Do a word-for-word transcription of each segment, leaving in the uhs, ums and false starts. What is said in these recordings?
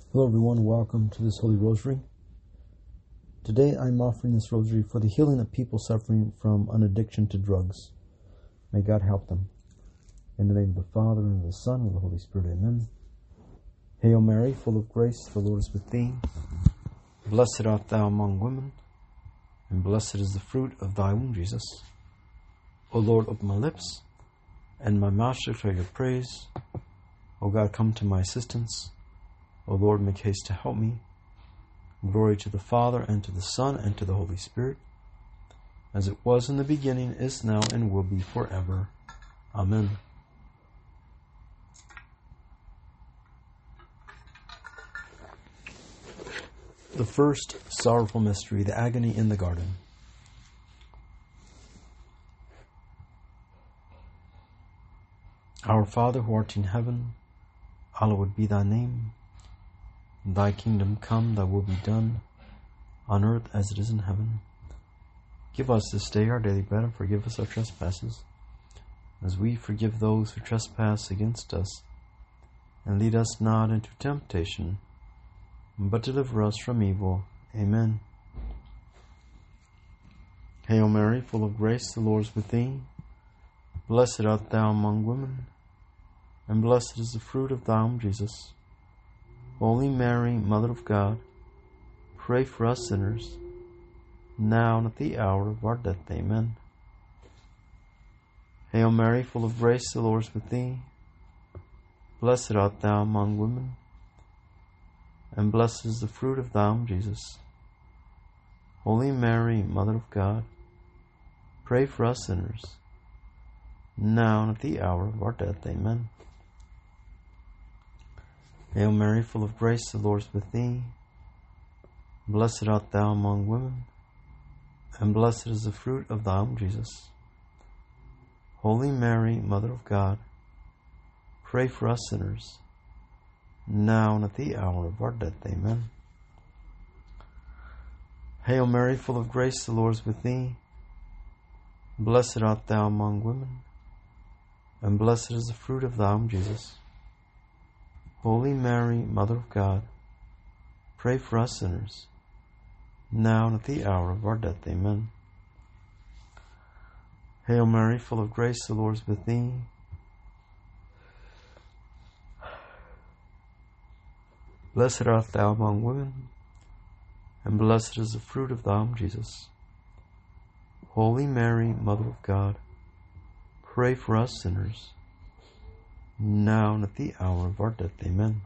Hello everyone, welcome to this Holy Rosary. Today I'm offering this rosary for the healing of people suffering from an addiction to drugs. May God help them. In the name of the Father, and of the Son, and of the Holy Spirit, amen. Hail Mary, full of grace, the Lord is with thee. Blessed art thou among women, and blessed is the fruit of thy womb, Jesus. O Lord, open my lips, and my mouth shall declare your praise. O God, come to my assistance. O Lord, make haste to help me. Glory to the Father, and to the Son, and to the Holy Spirit, as it was in the beginning, is now, and will be forever. Amen. The first sorrowful mystery, the agony in the garden. Our Father, who art in heaven, hallowed be thy name. Thy kingdom come, thy will be done, on earth as it is in heaven. Give us this day our daily bread, and forgive us our trespasses, as we forgive those who trespass against us. And lead us not into temptation, but deliver us from evil. Amen. Hail Mary, full of grace, the Lord is with thee. Blessed art thou among women, and blessed is the fruit of thy womb, Jesus. Holy Mary, Mother of God, pray for us sinners, now and at the hour of our death. Amen. Hail Mary, full of grace, the Lord is with thee. Blessed art thou among women, and blessed is the fruit of thy womb, Jesus. Holy Mary, Mother of God, pray for us sinners, now and at the hour of our death. Amen. Hail Mary, full of grace, the Lord is with thee. Blessed art thou among women, and blessed is the fruit of thy womb, Jesus. Holy Mary, Mother of God, pray for us sinners, now and at the hour of our death. Amen. Hail Mary, full of grace, the Lord is with thee. Blessed art thou among women, and blessed is the fruit of thy womb, Jesus. Holy Mary, Mother of God, pray for us sinners, now and at the hour of our death. Amen. Hail Mary, full of grace, the Lord is with thee. Blessed art thou among women, and blessed is the fruit of thy womb, Jesus. Holy Mary, Mother of God, pray for us sinners, now and at the hour of our death. Amen.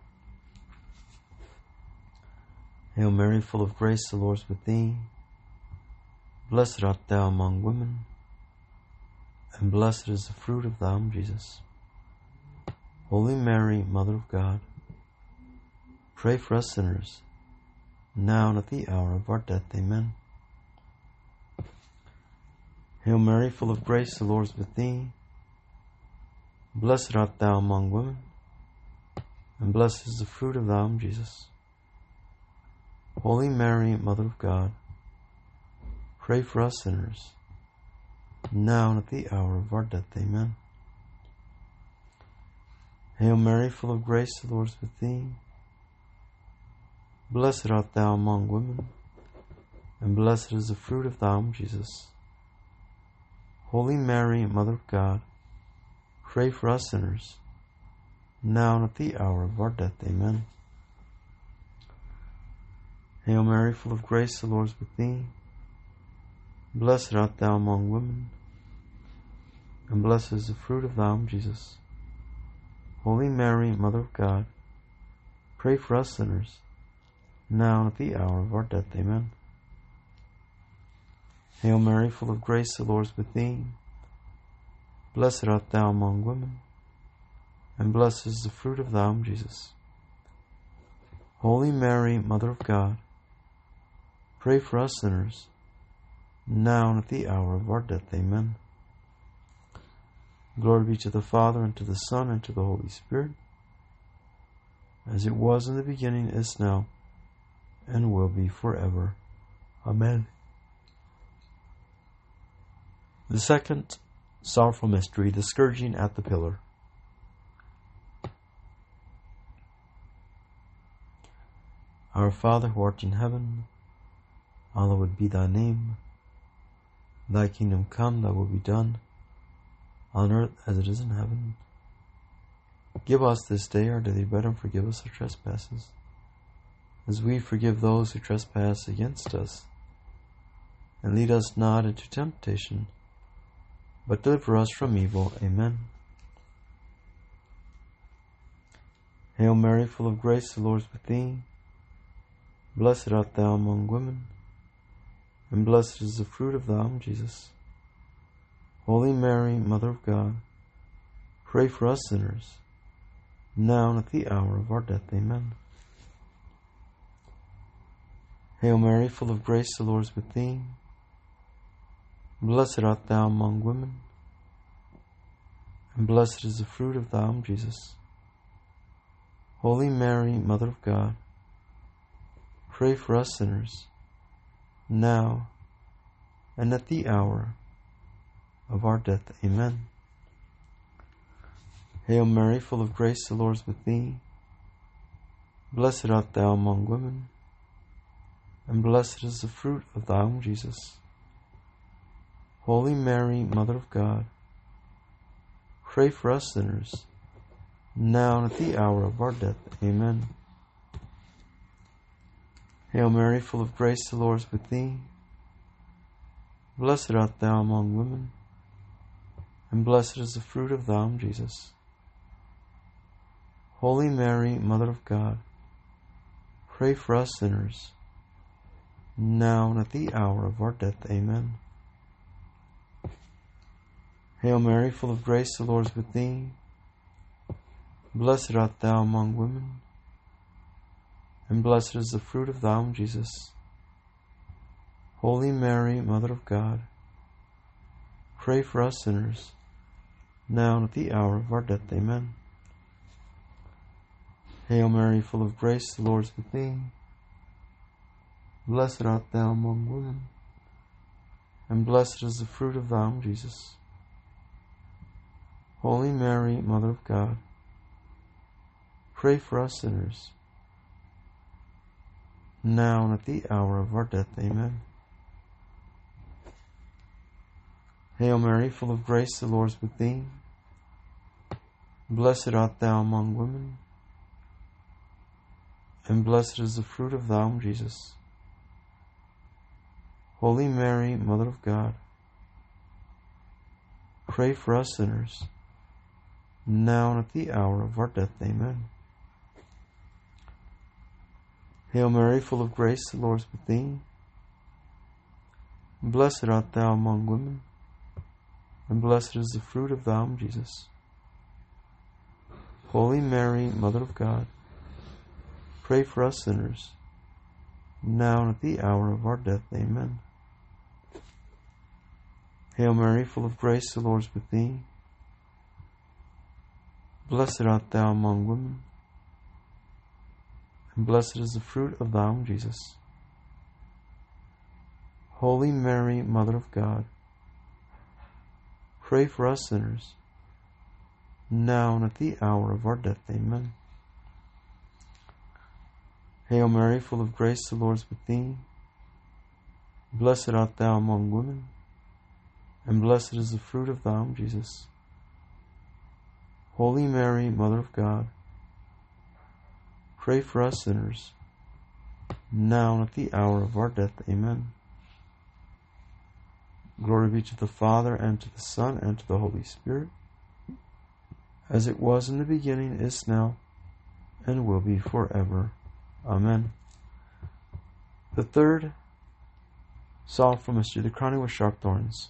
Hail Mary, full of grace, the Lord is with thee. Blessed art thou among women, and blessed is the fruit of thy womb, Jesus. Holy Mary, Mother of God, pray for us sinners, now and at the hour of our death. Amen. Hail Mary, full of grace, the Lord is with thee. Blessed art thou among women, and blessed is the fruit of thy womb, Jesus. Holy Mary, Mother of God, pray for us sinners, now and at the hour of our death. Amen. Hail Mary, full of grace, the Lord is with thee. Blessed art thou among women, and blessed is the fruit of thy womb, Jesus. Holy Mary, Mother of God, pray for us sinners, now and at the hour of our death. Amen. Hail Mary, full of grace, the Lord is with thee. Blessed art thou among women, and blessed is the fruit of thy womb, Jesus. Holy Mary, Mother of God, pray for us sinners, now and at the hour of our death. Amen. Hail Mary, full of grace, the Lord is with thee. Blessed art thou among women, and blessed is the fruit of thy womb, Jesus. Holy Mary, Mother of God, pray for us sinners, now and at the hour of our death. Amen. Glory be to the Father, and to the Son, and to the Holy Spirit, as it was in the beginning, is now, and will be forever. Amen. The second sorrowful mystery, the scourging at the pillar. Our Father who art in heaven, hallowed be thy name. Thy kingdom come, thy will be done, on earth as it is in heaven. Give us this day our daily bread, and forgive us our trespasses, as we forgive those who trespass against us. And lead us not into temptation, but deliver us from evil. Amen. Hail Mary, full of grace, the Lord is with thee. Blessed art thou among women, and blessed is the fruit of thy womb, Jesus. Holy Mary, Mother of God, pray for us sinners, now and at the hour of our death. Amen. Hail Mary, full of grace, the Lord is with thee. Blessed art thou among women, and blessed is the fruit of thy womb, Jesus. Holy Mary, Mother of God, pray for us sinners, now and at the hour of our death. Amen. Hail Mary, full of grace, the Lord is with thee. Blessed art thou among women, and blessed is the fruit of thy womb, Jesus. Holy Mary, Mother of God, pray for us sinners, now and at the hour of our death. Amen. Hail Mary, full of grace, the Lord is with thee. Blessed art thou among women, and blessed is the fruit of thy womb, Jesus. Holy Mary, Mother of God, pray for us sinners, now and at the hour of our death. Amen. Hail Mary, full of grace, the Lord is with thee. Blessed art thou among women, and blessed is the fruit of thy womb, Jesus. Holy Mary, Mother of God, pray for us sinners, now and at the hour of our death. Amen. Hail Mary, full of grace, the Lord is with thee. Blessed art thou among women, and blessed is the fruit of thy womb, Jesus. Holy Mary, Mother of God, pray for us sinners, now and at the hour of our death. Amen. Hail Mary, full of grace, the Lord is with thee. Blessed art thou among women, and blessed is the fruit of thy womb, Jesus. Holy Mary, Mother of God, pray for us sinners, now and at the hour of our death. Amen. Hail Mary, full of grace, the Lord is with thee. Blessed art thou among women, and blessed is the fruit of thy womb, Jesus. Holy Mary, Mother of God, pray for us sinners, now and at the hour of our death. Amen. Hail Mary, full of grace, the Lord is with thee. Blessed art thou among women, and blessed is the fruit of thy womb, Jesus. Holy Mary, Mother of God, pray for us sinners, now and at the hour of our death. Amen. Hail Mary, full of grace, the Lord is with thee. Blessed art thou among women, and blessed is the fruit of thy womb, Jesus. Holy Mary, Mother of God, pray for us sinners, now and at the hour of our death. Amen. Glory be to the Father, and to the Son, and to the Holy Spirit, as it was in the beginning, is now, and will be forever. Amen. The third sorrowful mystery, the crowning with sharp thorns.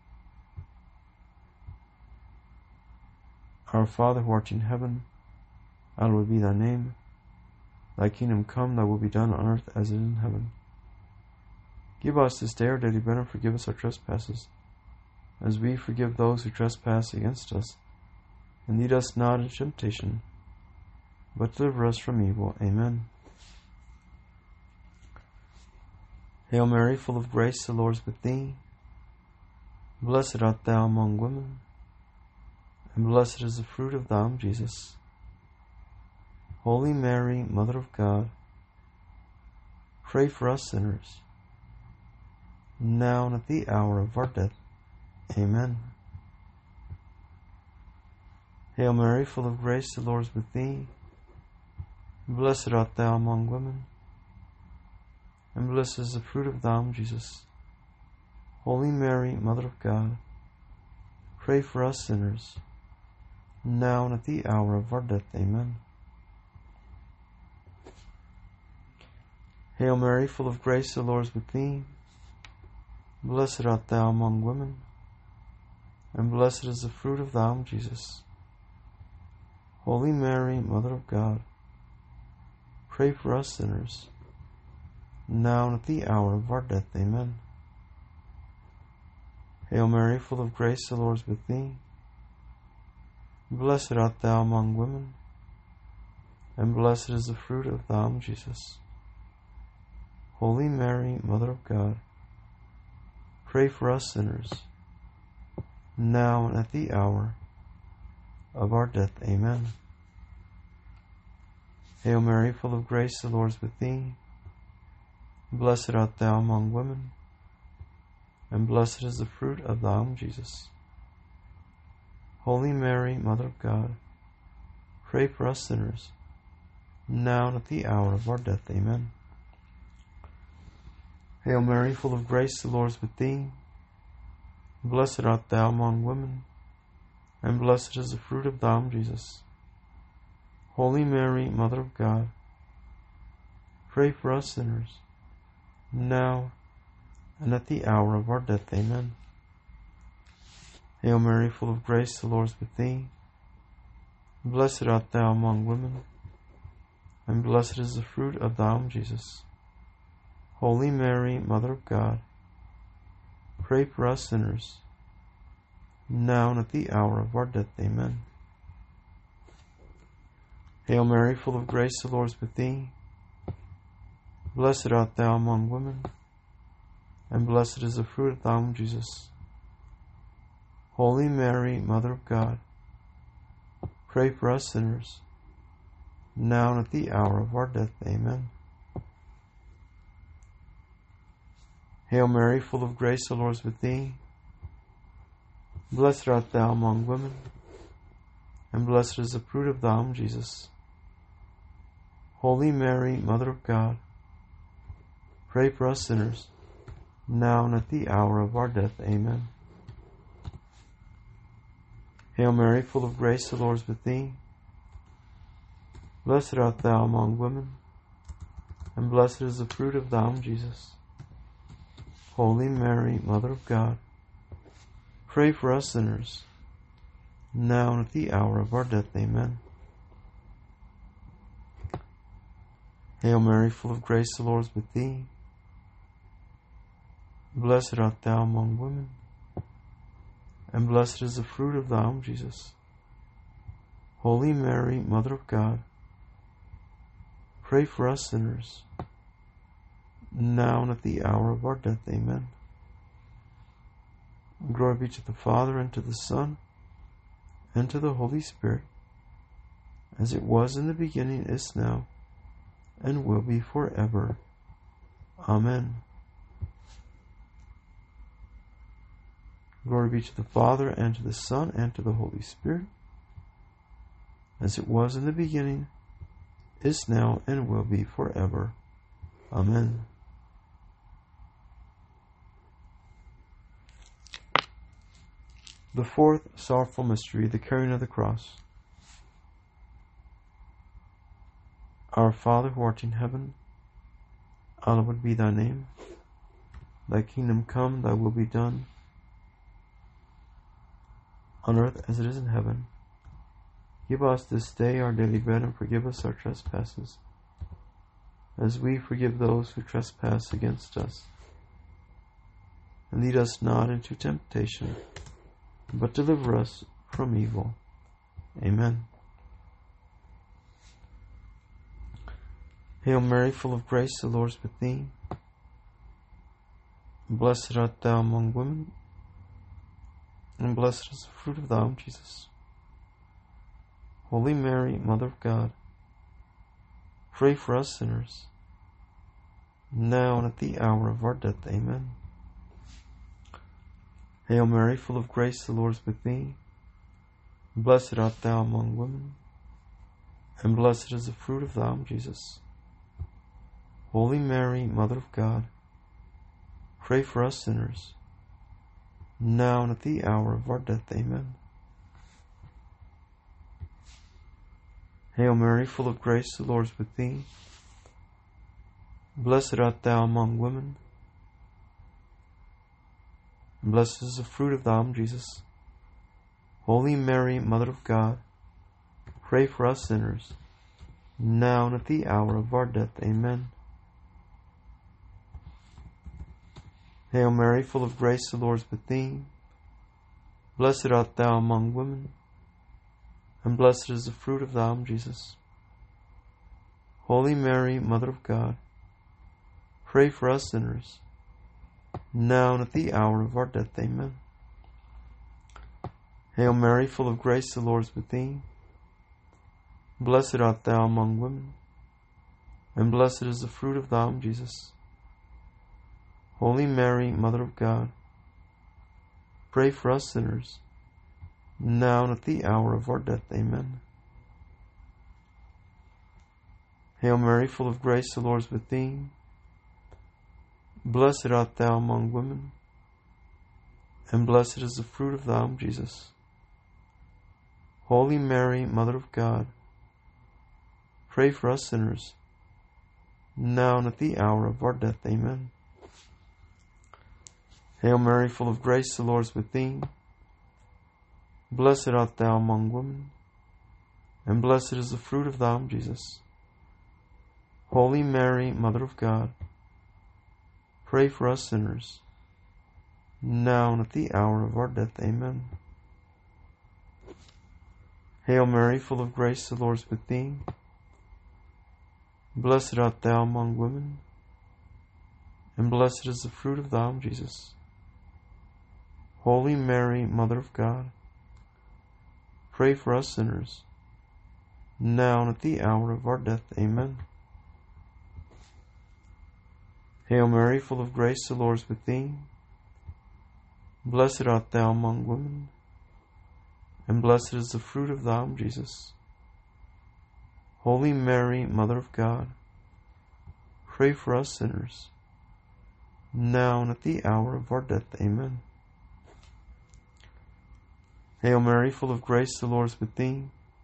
Our Father who art in heaven, hallowed be thy name. Thy kingdom come, thy will be done on earth as it is in heaven. Give us this day our daily bread, and forgive us our trespasses, as we forgive those who trespass against us. And lead us not into temptation, but deliver us from evil. Amen. Hail Mary, full of grace, the Lord is with thee. Blessed art thou among women, and blessed is the fruit of thy womb, Jesus. Holy Mary, Mother of God, pray for us sinners, now and at the hour of our death. Amen. Hail Mary, full of grace, the Lord is with thee. Blessed art thou among women, and blessed is the fruit of thy womb, Jesus. Holy Mary, Mother of God, pray for us sinners, now and at the hour of our death. Amen. Hail Mary, full of grace, the Lord is with thee. Blessed art thou among women, and blessed is the fruit of thy womb, Jesus. Holy Mary, Mother of God, pray for us sinners, now and at the hour of our death. Amen. Hail Mary, full of grace, the Lord is with thee. Blessed art thou among women, and blessed is the fruit of thy womb, Jesus. Holy Mary, Mother of God, pray for us sinners, now and at the hour of our death. Amen. Hail Mary, full of grace, the Lord is with thee. Blessed art thou among women, and blessed is the fruit of thy womb, Jesus. Holy Mary, Mother of God, pray for us sinners, now and at the hour of our death. Amen. Hail Mary, full of grace, the Lord is with thee. Blessed art thou among women, and blessed is the fruit of thy womb, Jesus. Holy Mary, Mother of God, pray for us sinners, now and at the hour of our death. Amen. Hail Mary, full of grace, the Lord is with thee. Blessed art thou among women, and blessed is the fruit of thy womb, Jesus. Holy Mary, Mother of God, pray for us sinners, now and at the hour of our death. Amen. Hail Mary, full of grace, the Lord is with thee. Blessed art thou among women, and blessed is the fruit of thy womb, Jesus. Holy Mary, Mother of God, pray for us sinners, now and at the hour of our death. Amen. Hail Mary, full of grace, the Lord is with thee. Blessed art thou among women, and blessed is the fruit of thy womb, Jesus. Holy Mary, Mother of God, pray for us sinners, now and at the hour of our death. Amen. Hail Mary, full of grace, the Lord is with thee. Blessed art thou among women, and blessed is the fruit of thy womb, Jesus. Holy Mary, Mother of God, pray for us sinners, now and at the hour of our death. Amen. Hail Mary, full of grace, the Lord is with thee. Blessed art thou among women, and blessed is the fruit of thy womb, Jesus. Holy Mary, Mother of God, pray for us sinners, now and at the hour of our death. Amen. Glory be to the Father, and to the Son, and to the Holy Spirit, as it was in the beginning, is now, and will be forever. Amen. Glory be to the Father, and to the Son, and to the Holy Spirit, as it was in the beginning, is now, and will be forever. Amen. The fourth sorrowful mystery, the carrying of the cross. Our Father, who art in heaven, hallowed be thy name. Thy kingdom come, thy will be done, on earth as it is in heaven. Give us this day our daily bread, and forgive us our trespasses, as we forgive those who trespass against us. And lead us not into temptation, but deliver us from evil. Amen. Hail Mary, full of grace, the Lord is with thee. Blessed art thou among women, and blessed is the fruit of thy womb, Jesus. Holy Mary, Mother of God, pray for us sinners, now and at the hour of our death. Amen. Hail Mary, full of grace, the Lord is with thee. Blessed art thou among women, and blessed is the fruit of thy womb, Jesus. Holy Mary, Mother of God, pray for us sinners, now and at the hour of our death. Amen. Hail Mary, full of grace, the Lord is with thee. Blessed art thou among women, and blessed is the fruit of thy womb, Jesus. Holy Mary, Mother of God, pray for us sinners, now and at the hour of our death. Amen. Hail Mary, full of grace, the Lord is with thee. Blessed art thou among women, and blessed is the fruit of thy womb, Jesus. Holy Mary, Mother of God, pray for us sinners, now and at the hour of our death. Amen. Hail Mary, full of grace, the Lord is with thee. Blessed art thou among women, and blessed is the fruit of thy womb, Jesus. Holy Mary, Mother of God, pray for us sinners, now and at the hour of our death. Amen. Hail Mary, full of grace, the Lord is with thee. Blessed art thou among women, and blessed is the fruit of thy womb, Jesus. Holy Mary, Mother of God, pray for us sinners, now and at the hour of our death. Amen. Hail Mary, full of grace, the Lord is with thee. Blessed art thou among women, and blessed is the fruit of thy womb, Jesus. Holy Mary, Mother of God, pray for us sinners, now and at the hour of our death. Amen. Hail Mary, full of grace, the Lord is with thee. Blessed art thou among women, and blessed is the fruit of thy womb, Jesus. Holy Mary, Mother of God, pray for us sinners, now and at the hour of our death. Amen. Hail Mary, full of grace, the Lord is with thee. Blessed art thou among women, and blessed is the fruit of thy womb, Jesus. Holy Mary, Mother of God, pray for us sinners, now and at the hour of our death. Amen. Hail Mary, full of grace, the Lord is with thee.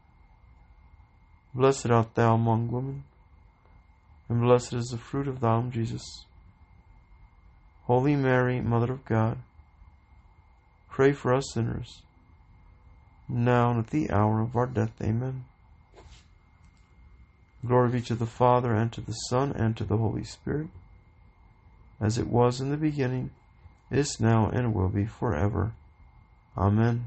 Blessed art thou among women, and blessed is the fruit of thy womb, Jesus. Holy Mary, Mother of God, pray for us sinners, now and at the hour of our death. Amen. Glory be to the Father, and to the Son, and to the Holy Spirit, as it was in the beginning, is now, and will be forever. Amen.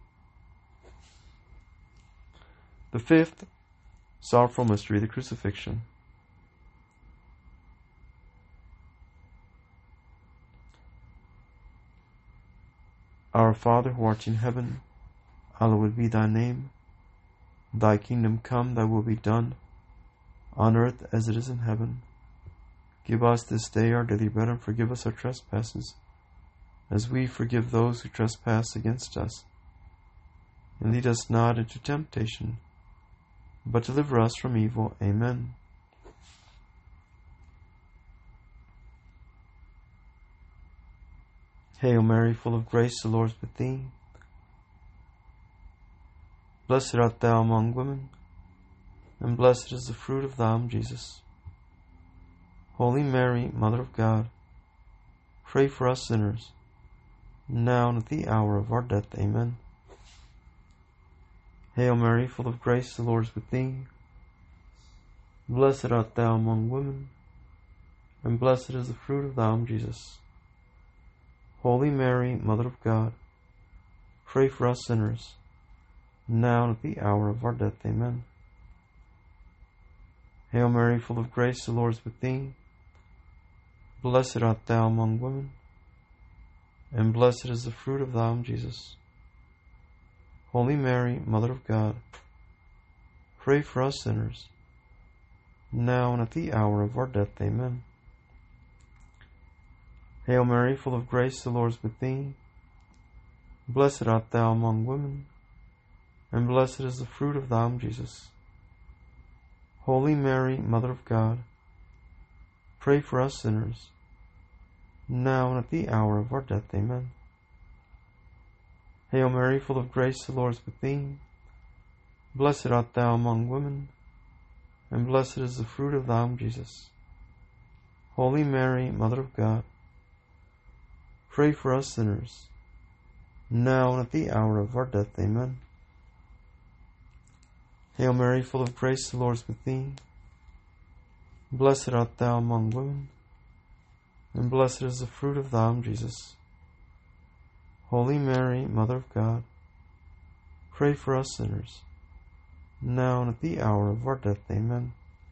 The fifth sorrowful mystery, the Crucifixion. Our Father, who art in heaven, hallowed be thy name. Thy kingdom come, thy will be done, on earth as it is in heaven. Give us this day our daily bread, and forgive us our trespasses, as we forgive those who trespass against us. And lead us not into temptation, but deliver us from evil. Amen. Hail Mary, full of grace, the Lord is with thee. Blessed art thou among women, and blessed is the fruit of thy womb, Jesus. Holy Mary, Mother of God, pray for us sinners, now and at the hour of our death. Amen. Hail Mary, full of grace, the Lord is with thee. Blessed art thou among women, and blessed is the fruit of thy womb, Jesus. Holy Mary, Mother of God, pray for us sinners, now and at the hour of our death. Amen. Hail Mary, full of grace, the Lord is with thee. Blessed art thou among women, and blessed is the fruit of thy womb, Jesus. Holy Mary, Mother of God, pray for us sinners, now and at the hour of our death. Amen. Hail Mary, full of grace, the Lord is with thee. Blessed art thou among women, and blessed is the fruit of thy womb, Jesus. Holy Mary, Mother of God, pray for us sinners, now and at the hour of our death. Amen. Hail Mary, full of grace, the Lord is with thee. Blessed art thou among women, and blessed is the fruit of thy womb, Jesus. Holy Mary, Mother of God, pray for us sinners, now and at the hour of our death. Amen. Hail Mary, full of grace, the Lord is with thee. Blessed art thou among women, and blessed is the fruit of thy womb, Jesus. Holy Mary, Mother of God, pray for us sinners, now and at the hour of our death. Amen.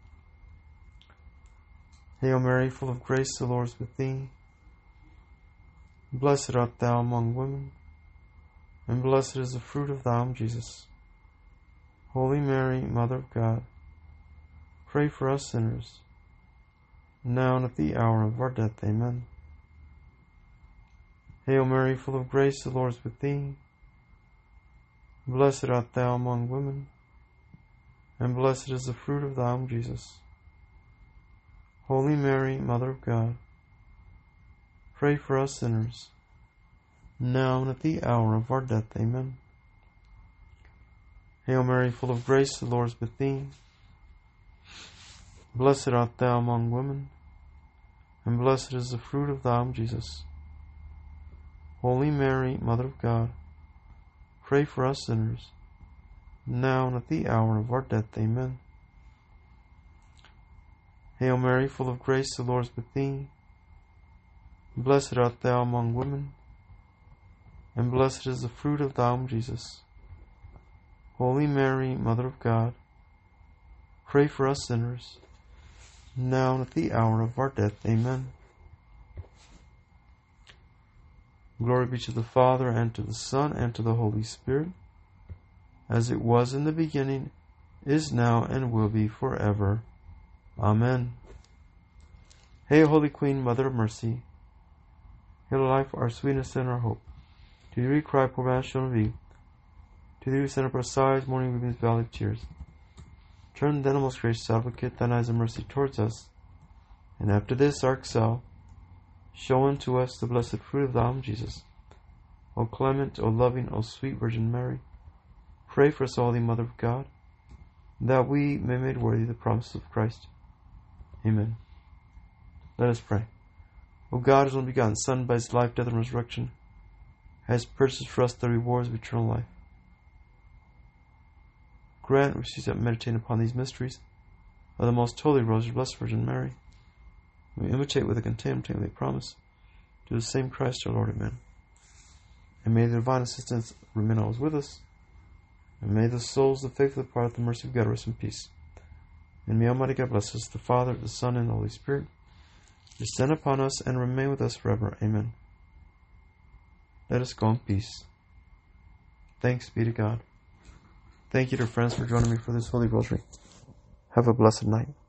Hail Mary, full of grace, the Lord is with thee. Blessed art thou among women, and blessed is the fruit of thy womb, Jesus. Holy Mary, Mother of God, pray for us sinners, now and at the hour of our death. Amen. Hail Mary, full of grace, the Lord is with thee. Blessed art thou among women, and blessed is the fruit of thy womb, Jesus. Holy Mary, Mother of God, pray for us sinners, now and at the hour of our death. Amen. Hail Mary, full of grace, the Lord is with thee. Blessed art thou among women, and blessed is the fruit of thy womb, Jesus. Holy Mary, Mother of God, pray for us sinners, now and at the hour of our death. Amen. Hail Mary, full of grace, the Lord is with thee. Blessed art thou among women, and blessed is the fruit of thy womb, Jesus. Holy Mary, Mother of God, pray for us sinners, now and at the hour of our death. Amen. Glory be to the Father, and to the Son, and to the Holy Spirit, as it was in the beginning, is now, and will be forever. Amen. Hail, Holy Queen, Mother of Mercy. Hail, our life, our sweetness, and our hope. To thee we cry, poor banished children of Eve. To thee we send up our sighs, mourning, weeping, valley of tears. Turn then, O most gracious Advocate, thine eyes of mercy towards us, and after this our exile, show unto us the blessed fruit of thy womb, Jesus. O clement, O loving, O sweet Virgin Mary, pray for us, Holy Mother of God, that we may be made worthy of the promises of Christ. Amen. Let us pray. O God, whose only begotten Son, by his life, death, and resurrection, has purchased for us the rewards of eternal life. Grant, we cease not meditating upon these mysteries of the most holy Rosary of Blessed Virgin Mary, we imitate with a contempt they promise, to the same Christ our Lord. Amen. And may the divine assistance remain always with us, and may the souls of the faithful depart at the mercy of God rest in peace. And may Almighty God bless us, the Father, the Son, and the Holy Spirit, descend upon us and remain with us forever. Amen. Let us go in peace. Thanks be to God. Thank you, dear friends, for joining me for this Holy Rosary. Have a blessed night.